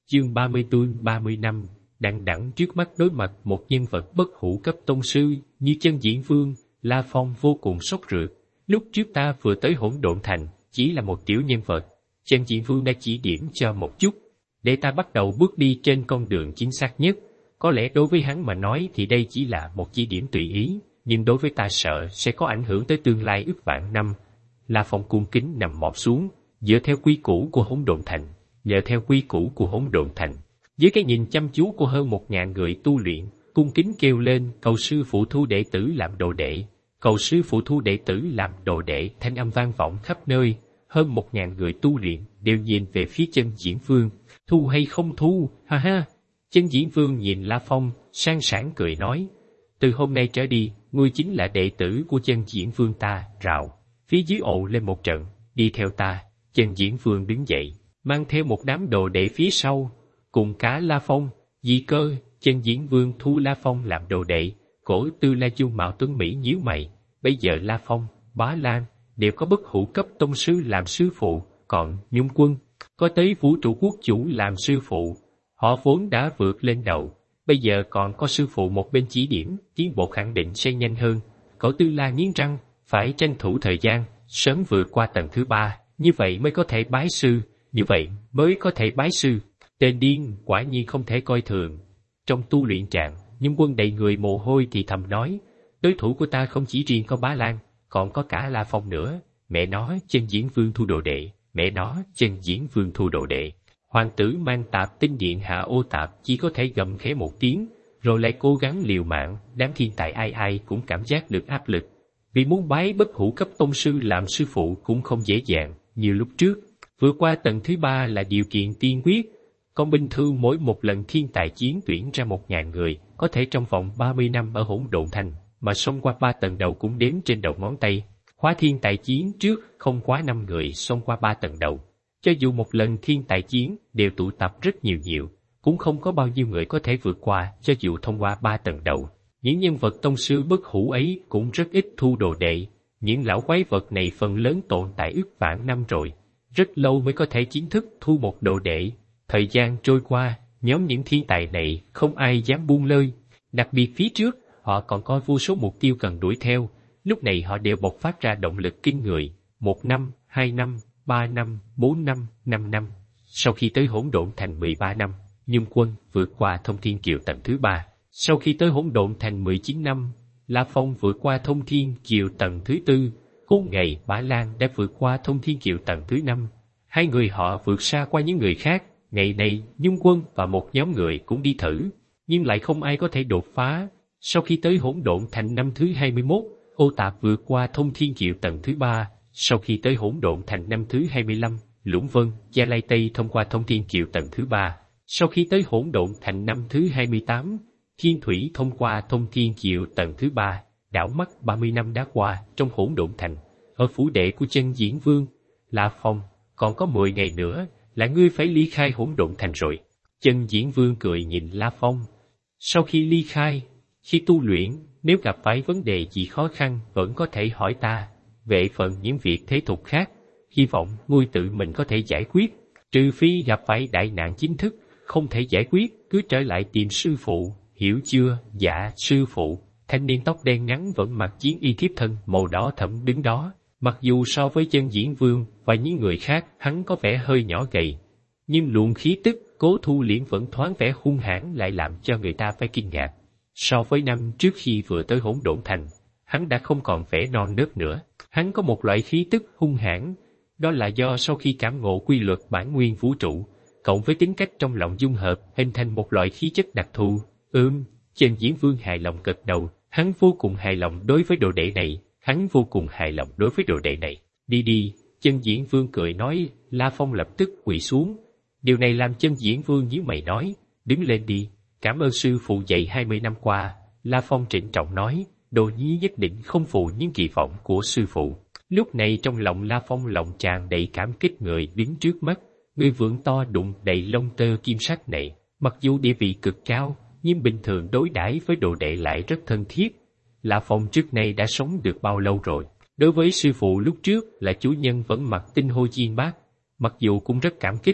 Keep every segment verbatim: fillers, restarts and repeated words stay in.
Chương ba mươi tư ba mươi năm, đằng đẵng trước mắt đối mặt một nhân vật bất hủ cấp tông sư như Chân Diễn Vương, La Phong vô cùng sốt ruột. Lúc trước ta vừa tới Hỗn Độn Thành, chỉ là một tiểu nhân vật, Chân Diễn Vương đã chỉ điểm cho một chút, để ta bắt đầu bước đi trên con đường chính xác nhất. Có lẽ đối với hắn mà nói thì đây chỉ là một chỉ điểm tùy ý, nhưng đối với ta sợ sẽ có ảnh hưởng tới tương lai ước vạn năm. La Phong cung kính nằm mọp xuống, dựa theo quy củ của Hỗn Độn Thành, dựa theo quy củ của Hỗn Độn Thành. Với cái nhìn chăm chú của hơn một ngàn người tu luyện, cung kính kêu lên cầu sư phụ thu đệ tử làm đồ đệ, cầu sư phụ thu đệ tử làm đồ đệ. Thanh âm vang vọng khắp nơi, hơn một ngàn người tu luyện đều nhìn về phía Chân Diễn Vương, thu hay không thu, ha ha. Chân Diễn Vương nhìn La Phong, sang sảng cười nói, từ hôm nay trở đi, ngươi chính là đệ tử của Chân Diễn Vương ta. Rào, phía dưới ồ lên một trận, đi theo ta. Chân Diễn Vương đứng dậy, mang theo một đám đồ đệ phía sau, cùng cả La Phong, Di Cơ. Chân Diễn Vương thu La Phong làm đồ đệ. Cổ Tư La dung mạo tuấn mỹ nhíu mày, bây giờ La Phong, Bá Lan đều có bất hủ cấp tông sư làm sư phụ, còn Nhung Quân có tới vũ trụ quốc chủ làm sư phụ. Họ vốn đã vượt lên đầu, bây giờ còn có sư phụ một bên chỉ điểm, tiến bộ khẳng định sẽ nhanh hơn. Cổ Tư La nghiến răng, phải tranh thủ thời gian, sớm vượt qua tầng thứ ba, như vậy mới có thể bái sư, như vậy mới có thể bái sư. Tên điên quả nhiên không thể coi thường. Trong tu luyện trạng, Nhung Quân đầy người mồ hôi thì thầm nói, đối thủ của ta không chỉ riêng có Bá Lan, còn có cả La Phong nữa. Mẹ nó, Chân Diễn Vương thu đồ đệ, mẹ nó, Chân Diễn Vương thu đồ đệ. Hoàng tử mang Tạp Tinh Điện hạ Ô Tạp chỉ có thể gầm khẽ một tiếng, rồi lại cố gắng liều mạng. Đám thiên tài ai ai cũng cảm giác được áp lực, vì muốn bái bất hủ cấp tông sư làm sư phụ cũng không dễ dàng như lúc trước. Vượt qua tầng thứ ba là điều kiện tiên quyết, còn bình thường mỗi một lần thiên tài chiến tuyển ra một ngàn người, có thể trong vòng ba mươi năm ở Hỗn Độn Thành mà xông qua ba tầng đầu cũng đếm trên đầu ngón tay. Hóa thiên tài chiến trước không quá năm người xông qua ba tầng đầu. Cho dù một lần thiên tài chiến đều tụ tập rất nhiều nhiều, cũng không có bao nhiêu người có thể vượt qua cho dù thông qua ba tầng đầu. Những nhân vật tông sư bất hủ ấy cũng rất ít thu đồ đệ. Những lão quái vật này phần lớn tồn tại ước vạn năm rồi, rất lâu mới có thể chính thức thu một đồ đệ. Thời gian trôi qua, nhóm những thiên tài này không ai dám buông lơi. Đặc biệt phía trước, họ còn có vô số mục tiêu cần đuổi theo. Lúc này họ đều bộc phát ra động lực kinh người. Một năm, hai năm, ba năm, bốn năm, năm năm. Sau khi tới Hỗn Độn Thành mười ba năm, Nhung Quân vượt qua Thông Thiên Kiều tầng thứ ba. Sau khi tới Hỗn Độn Thành mười chín năm, La Phong vượt qua Thông Thiên Kiều tầng thứ tư. Cùng ngày, Bá Lan đã vượt qua Thông Thiên Kiều tầng thứ năm. Hai người họ vượt xa qua những người khác. Ngày này, Nhung Quân và một nhóm người cũng đi thử, nhưng lại không ai có thể đột phá. Sau khi tới Hỗn Độn Thành năm thứ hai mươi mốt, Ô Tạp vượt qua Thông Thiên Kiều tầng thứ ba. Sau khi tới Hỗn Độn Thành năm thứ hai mươi lăm, Lũng Vân, Gia Lai Tây thông qua Thông Thiên Kiều tầng thứ ba. Sau khi tới Hỗn Độn Thành năm thứ hai mươi tám, Thiên Thủy thông qua Thông Thiên Kiều tầng thứ ba. Đảo mắt ba mươi năm đã qua trong Hỗn Độn Thành, ở phủ đệ của Chân Diễn Vương. La Phong, còn có mười ngày nữa là ngươi phải ly khai Hỗn Độn Thành rồi. Chân Diễn Vương cười nhìn La Phong. Sau khi ly khai, khi tu luyện, nếu gặp phải vấn đề gì khó khăn vẫn có thể hỏi ta. Về phần những việc thế tục khác, hy vọng ngươi tự mình có thể giải quyết. Trừ phi gặp phải đại nạn chính thức, không thể giải quyết, cứ trở lại tìm sư phụ, hiểu chưa? Dạ, sư phụ. Thanh niên tóc đen ngắn vẫn mặc chiến y thiếp thân màu đỏ thẫm đứng đó. Mặc dù so với Chân Diễn Vương và những người khác hắn có vẻ hơi nhỏ gầy, nhưng luồng khí tức Cố Thu Liễn vẫn thoáng vẻ hung hãn lại làm cho người ta phải kinh ngạc. So với năm trước khi vừa tới Hỗn Độn Thành, hắn đã không còn vẻ non nớt nữa. Hắn có một loại khí tức hung hãn, đó là do sau khi cảm ngộ quy luật bản nguyên vũ trụ, cộng với tính cách trong lòng dung hợp hình thành một loại khí chất đặc thù. Ừm, Chân Diễn Vương hài lòng gật đầu, hắn vô cùng hài lòng đối với đồ đệ này. Hắn vô cùng hài lòng đối với đồ đệ này. Đi đi, Chân Diễn Vương cười nói. La Phong lập tức quỳ xuống. Điều này làm Chân Diễn Vương nhíu mày nói, đứng lên đi, cảm ơn sư phụ dạy hai mươi năm qua. La Phong trịnh trọng nói, đồ nhi nhất định không phụ những kỳ vọng của sư phụ. Lúc này trong lòng La Phong lòng tràn đầy cảm kích người đứng trước mắt. Người vượn to đụng đầy lông tơ kim sắc này, mặc dù địa vị cực cao, nhưng bình thường đối đãi với đồ đệ lại rất thân thiết. La Phong trước nay đã sống được bao lâu rồi? Đối với sư phụ lúc trước là chủ nhân vẫn mặc tinh hôi chiên bát, mặc dù cũng rất cảm kích,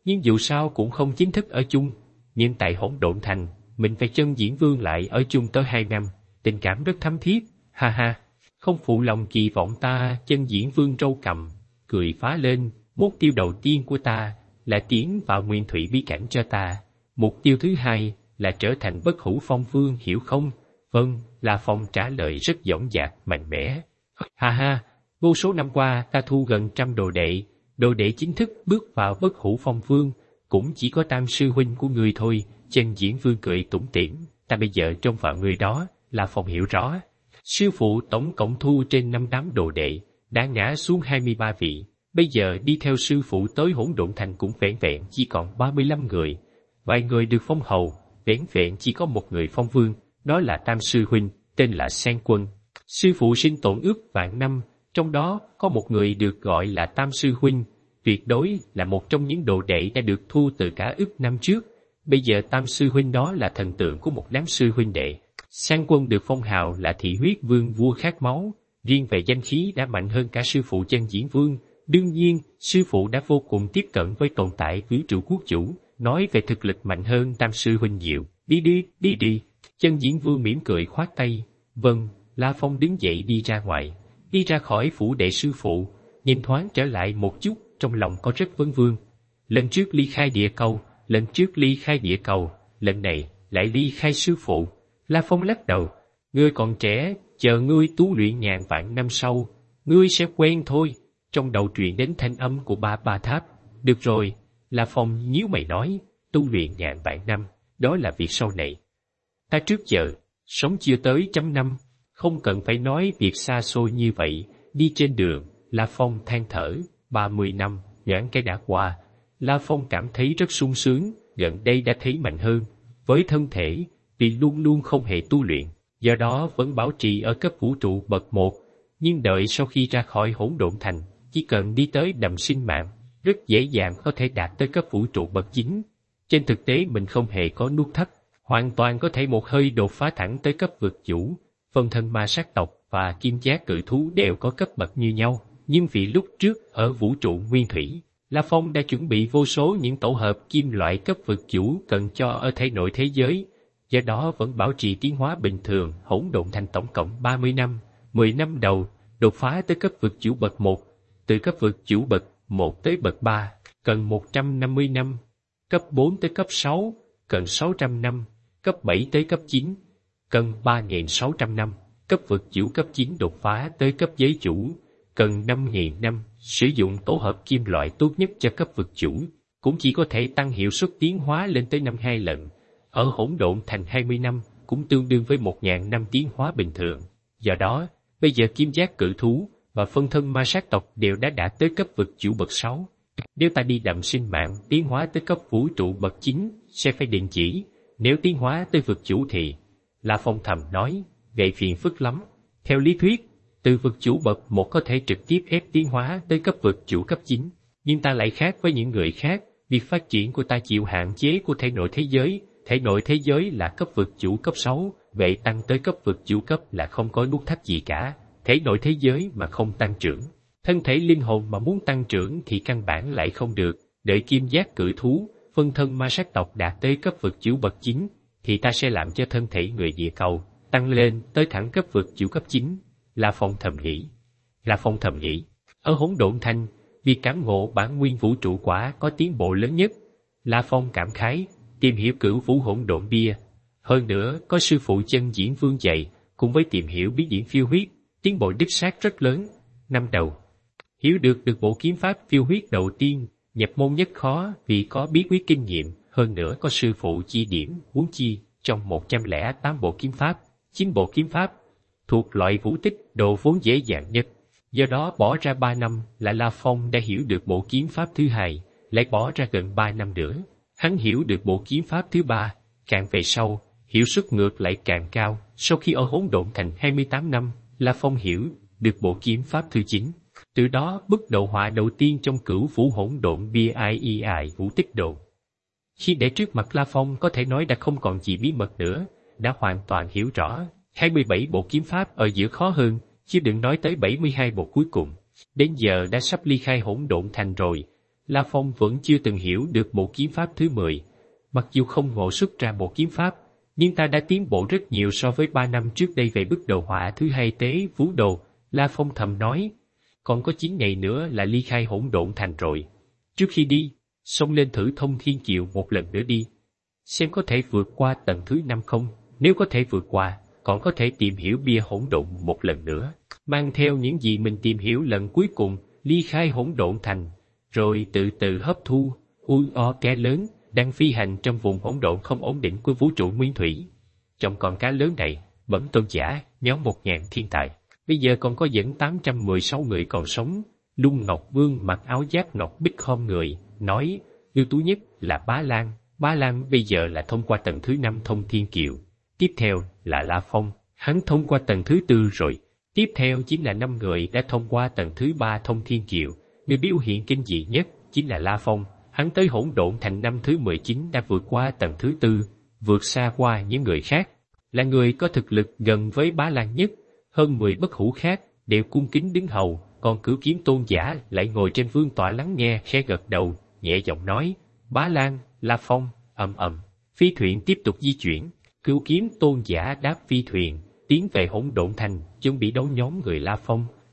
nhưng dù sao cũng không chính thức ở chung. Nhưng tại Hỗn Độn Thành, mình và Chân Diễn Vương lại ở chung tới hai năm, tình cảm rất thắm thiết, ha ha. Không phụ lòng kỳ vọng ta. Chân Diễn Vương râu cầm, cười phá lên. Mục tiêu đầu tiên của ta là tiến vào Nguyên Thủy bí cảnh cho ta. Mục tiêu thứ hai là trở thành Bất Hủ Phong Vương, hiểu không? Vâng, La Phong trả lời rất dõng dạc, mạnh mẽ. Ha ha, vô số năm qua ta thu gần trăm đồ đệ, đồ đệ chính thức bước vào Bất Hủ Phong Vương, cũng chỉ có Tam sư huynh của người thôi. Chân Diễn Vương cười tủm tỉm, ta bây giờ trông vào người đó. La Phong hiểu rõ. Sư phụ tổng cộng thu trên năm tám đồ đệ, đã ngã xuống hai mươi ba vị. Bây giờ đi theo sư phụ tới Hỗn Độn Thành cũng vẹn vẹn chỉ còn ba mươi lăm người. Vài người được phong hầu, vẹn vẹn chỉ có một người phong vương, đó là Tam sư huynh, tên là Sang Quân. Sư phụ sinh tồn ước vạn năm, trong đó có một người được gọi là Tam sư huynh, tuyệt đối là một trong những đồ đệ đã được thu từ cả ước năm trước. Bây giờ Tam sư huynh đó là thần tượng của một đám sư huynh đệ. Sang Quân được phong hào là Thị Huyết Vương, vua khát máu, riêng về danh khí đã mạnh hơn cả sư phụ Chân Diễn Vương. Đương nhiên, sư phụ đã vô cùng tiếp cận với tồn tại vũ trụ quốc chủ, nói về thực lực mạnh hơn Tam sư huynh nhiều. Đi đi, đi đi. Chân Diễn Vương mỉm cười khoát tay. Vâng. La Phong đứng dậy đi ra ngoài, đi ra khỏi phủ đệ sư phụ, nhìn thoáng trở lại một chút, trong lòng có rất vấn vương. Lần trước ly khai địa cầu, lần trước ly khai địa cầu, lần này lại ly khai sư phụ. La Phong lắc đầu. Ngươi còn trẻ, chờ ngươi tu luyện ngàn vạn năm sau, ngươi sẽ quen thôi. Trong đầu truyền đến thanh âm của Ba Ba Tháp. Được rồi, La Phong nhíu mày nói, tu luyện ngàn vạn năm, đó là việc sau này. Ta trước giờ, sống chưa tới trăm năm, không cần phải nói việc xa xôi như vậy. Đi trên đường, La Phong than thở, ba mươi năm, nhoáng cái đã qua. La Phong cảm thấy rất sung sướng, gần đây đã thấy mạnh hơn. Với thân thể, vì luôn luôn không hề tu luyện, do đó vẫn bảo trì ở cấp vũ trụ bậc một. Nhưng đợi sau khi ra khỏi Hỗn Độn Thành, chỉ cần đi tới đầm sinh mạng, rất dễ dàng có thể đạt tới cấp vũ trụ bậc chín. Trên thực tế mình không hề có nút thắt, hoàn toàn có thể một hơi đột phá thẳng tới cấp vực chủ. Phân thân ma sát tộc và kim giác cự thú đều có cấp bậc như nhau, nhưng vì lúc trước ở vũ trụ nguyên thủy, La Phong đã chuẩn bị vô số những tổ hợp kim loại cấp vực chủ cần cho ở thể nội thế giới, do đó vẫn bảo trì tiến hóa bình thường. Hỗn Độn Thành tổng cộng ba mươi năm, mười năm đầu, đột phá tới cấp vực chủ bậc một, từ cấp vực chủ bậc một tới bậc ba, cần một trăm năm mươi năm, cấp bốn tới cấp sáu, cần sáu trăm năm, cấp bảy tới cấp chín, cần ba nghìn sáu trăm năm, cấp vực chủ cấp chín đột phá tới cấp giới chủ, cần năm nghìn năm. Sử dụng tổ hợp kim loại tốt nhất cho cấp vực chủ, cũng chỉ có thể tăng hiệu suất tiến hóa lên tới năm hai lần. Ở Hỗn Độn Thành hai mươi năm, cũng tương đương với một nghìn năm tiến hóa bình thường. Do đó, bây giờ kim giác cự thú và phân thân ma sát tộc đều đã đạt tới cấp vực chủ bậc sáu. Nếu ta đi đầm sinh mạng tiến hóa tới cấp vũ trụ bậc chín, sẽ phải định chỉ. Nếu tiến hóa tới vực chủ thì, La Phong thầm nói, vậy phiền phức lắm. Theo lý thuyết, từ vực chủ bậc một có thể trực tiếp ép tiến hóa tới cấp vực chủ cấp chín. Nhưng ta lại khác với những người khác, việc phát triển của ta chịu hạn chế của thể nội thế giới. Thể nội thế giới là cấp vực chủ cấp sáu, vậy tăng tới cấp vực chủ cấp là không có nút thắt gì cả. Thể nội thế giới mà không tăng trưởng, thân thể linh hồn mà muốn tăng trưởng thì căn bản lại không được. Đợi kim giác cự thú, phân thân ma sát tộc đạt tới cấp vực chủ bậc chín, thì ta sẽ làm cho thân thể người địa cầu tăng lên tới thẳng cấp vực chủ cấp chín. La Phong thầm nghĩ. La Phong thầm nghĩ. Ở Hỗn Độn Thành, vì cảm ngộ bản nguyên vũ trụ quả có tiến bộ lớn nhất. La Phong cảm khái, tìm hiểu cửu vũ hỗn độn bia. Hơn nữa, có sư phụ Chân Diễn Vương dạy, cùng với tìm hiểu bí điển phiêu huyết, tiến bộ đích xác rất lớn. Năm đầu, hiểu được được bộ kiếm pháp phiêu huyết đầu tiên, nhập môn nhất khó vì có bí quyết kinh nghiệm, hơn nữa có sư phụ chi điểm, huống chi, trong một trăm lẻ tám bộ kiếm pháp, chín bộ kiếm pháp thuộc loại vũ tích độ vốn dễ dàng nhất. Do đó bỏ ra ba năm là La Phong đã hiểu được bộ kiếm pháp thứ hai, lại bỏ ra gần ba năm nữa. Hắn hiểu được bộ kiếm pháp thứ ba, càng về sau, hiệu suất ngược lại càng cao. Sau khi ở Hỗn Độn Thành hai mươi tám năm, La Phong hiểu được bộ kiếm pháp thứ chín. Từ đó bức đồ họa đầu tiên trong cửu vũ hỗn độn bia ai y ai vũ tích đồ. Khi để trước mặt La Phong có thể nói đã không còn gì bí mật nữa, đã hoàn toàn hiểu rõ. hai mươi bảy bộ kiếm pháp ở giữa khó hơn, chứ đừng nói tới bảy mươi hai bộ cuối cùng. Đến giờ đã sắp ly khai Hỗn Độn Thành rồi, La Phong vẫn chưa từng hiểu được bộ kiếm pháp thứ mười. Mặc dù không ngộ xuất ra bộ kiếm pháp, nhưng ta đã tiến bộ rất nhiều so với ba năm trước đây về bước đầu hỏa thứ hai tế vũ đồ, La Phong thầm nói. Còn có chín ngày nữa là ly khai hỗn độn thành rồi. Trước khi đi, xông lên thử thông thiên kiều một lần nữa đi. Xem có thể vượt qua tầng thứ năm không, nếu có thể vượt qua, còn có thể tìm hiểu bia hỗn độn một lần nữa. Mang theo những gì mình tìm hiểu lần cuối cùng, ly khai hỗn độn thành, rồi từ từ hấp thu, ui o cá lớn, đang phi hành trong vùng hỗn độn không ổn định của vũ trụ nguyên thủy. Trong con cá lớn này, Bẩm Tôn giả, nhóm một ngàn thiên tài. Bây giờ còn có dẫn tám trăm mười sáu người còn sống. Lung Ngọc Vương mặc áo giáp ngọc bích khom người, nói, ưu tú nhất là Bá Lan. Bá Lan bây giờ là thông qua tầng thứ năm thông thiên kiều. Tiếp theo là La Phong, hắn thông qua tầng thứ tư rồi. Tiếp theo chính là năm người đã thông qua tầng thứ ba thông thiên kiều. Người biểu hiện kinh dị nhất chính là La Phong, hắn tới hỗn độn thành năm thứ mười chín đã vượt qua tầng thứ tư, vượt xa qua những người khác. Là người có thực lực gần với Bá Lan nhất, hơn mười bất hủ khác đều cung kính đứng hầu, còn Cửu Kiếm Tôn giả lại ngồi trên vương tọa lắng nghe, khẽ gật đầu, nhẹ giọng nói, Bá Lan, La Phong, ầm ầm. Phi thuyền tiếp tục di chuyển, Cửu Kiếm Tôn giả đáp phi thuyền, tiến về hỗn độn thành, chuẩn bị đấu nhóm người La Phong.